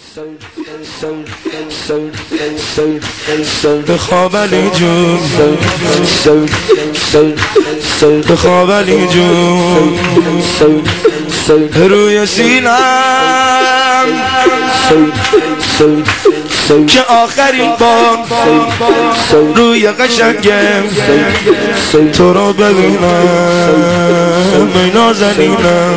بخواب علی جون، بخواب علی جون، روی سینم که آخرین بار روی قشنگم تو رو ببینم ای نازنینم.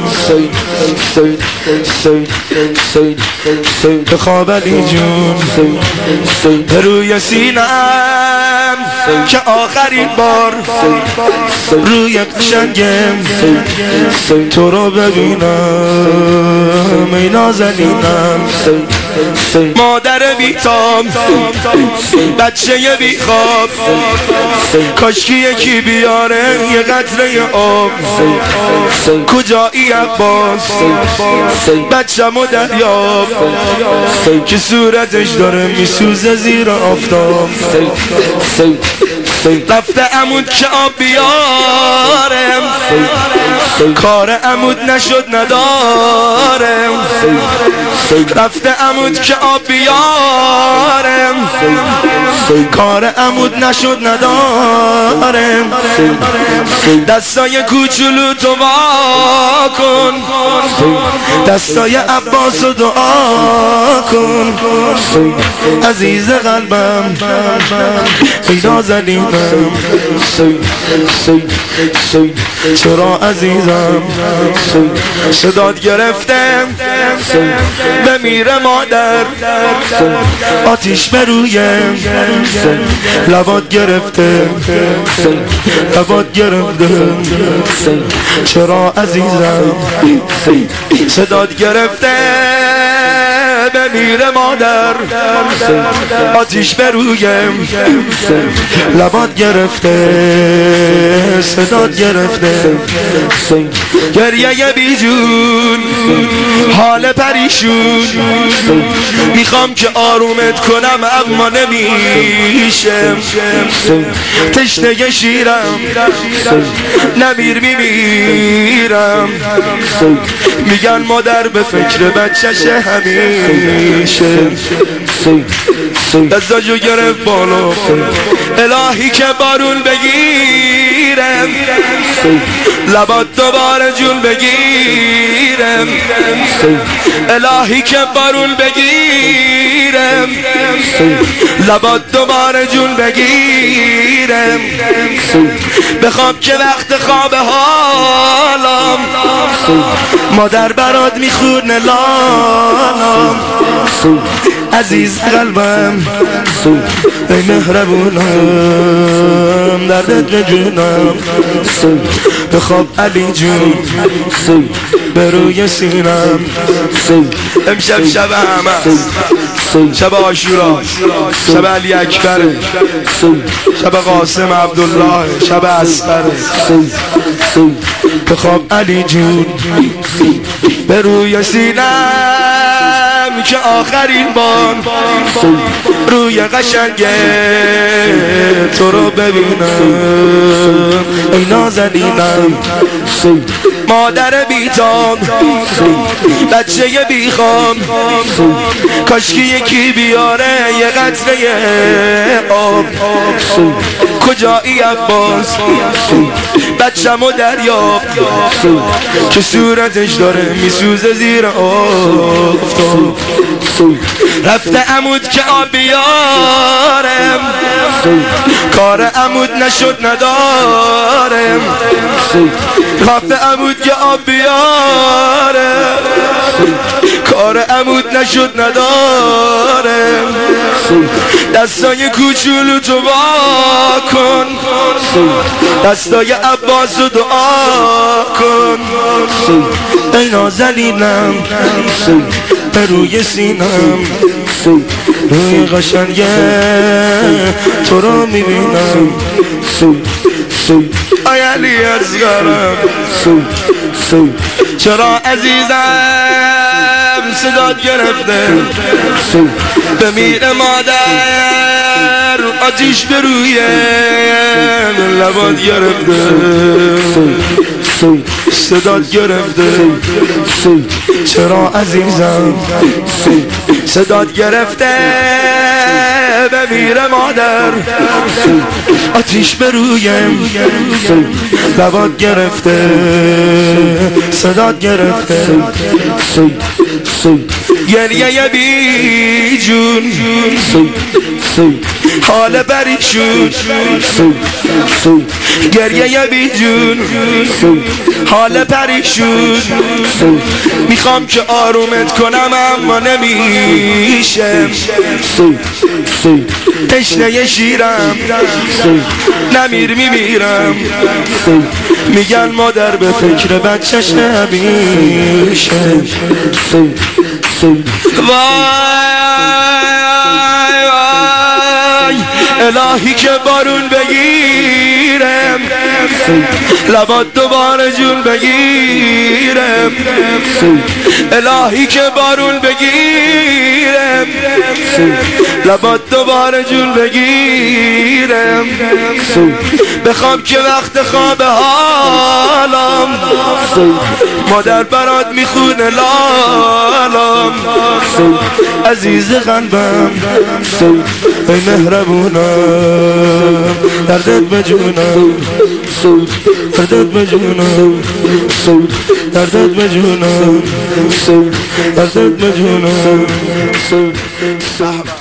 بخواب علی جون، روی سینم که آخرین بار روی قشنگم تو رو ببینم ای نازنینم. مادر بیتام، بچه بی خواب، کاشکی یکی بیاره یه قطره آب. کجایی عباس بچه‌مو دریاب که صورتش داره میسوزه زیر آفتاب. رفته عمود که آب بیارم، کار عمود نشد ندارم. رفته عمود که آب بیارم، کار عمود نشد ندارم. دستای کوچولو تو وا کن، دستای عباس رو دعا کن. عزیز قلبم ای نازنینم، چرا عزیزم صدات گرفتم بمیره مادر. آتیش به روی لبات گرفته، لبات گرفته، چرا عزیزم صدات گرفته بمیره مادر. آتیش به رویم لبات گرفته، صدات گرفته. گریه بی جون، حال پریشون، میخوام که آرومت کنم اما نمیشم. تشنه شیرم نمیر میمیرم. میگن مادر به فکر بچه‌ش همیشه. دستاشو گرفت بالا، الهی که بارون بگیرم، لبات دوباره جون بگیرم. الهی که بارون بگیرم، لبات دوباره جون بگیرم. بخواب که وقت خواب حالم، مادر برات میخونه لالم. عزیز قلبم ای مهربونم، دردت به جونم. بخواب علی جون، به روی سینم. امشب شب همه، شب عاشورا، شب علی اکبره، شب قاسم عبدالله، شب اصغره. بخواب علی جون، به روی سینم که آخرین بار روی قشنگه تو رو ببینم ای نازنینم. مادر بیتام، بچه بیخوام، کاشکی یکی بیاره یه قطره آب. کجایی عباس بچه‌مو دریاب که صورتش داره میسوزه زیر آفتاب. رفته عمود که آب بیارم، کار عمود نشد ندارم. رفته عمود که آب بیارم، کار عمود نشد ندارم. دستای کوچولو تو وا کن، دستای عباس رو دعا کن. ای نازنینم به روی سینم، روی قشنگه تو رو میبینم. ای علی اصغرم چرا عزیزم صدات گرفته بمیره مادر. آتیش به روی لبات گرفته، صدات گرفته. چرا عزیزم صدات گرفته بمیره مادر آتیش به رویم لبات گرفته صدات گرفته گریه بی جون حال پریشون گریه بی جون حال پریشون میخوام که آرومت کنم اما نمیشه تشنه شیرم نمیر میمیرم میگن مادر به فکر بچه‌ش نمیشه وای الهی که بارون بگیرم لبات دوباره جون بگیرم الهی که بارون بگیرم لبات دوباره جون بگیرم بخوام که وقت خواب حالم مادر برات میخونه لالم عزیز قلبم ای مهربونم دردت به جونم دردت به جونم دردت به جونم دردت به جونم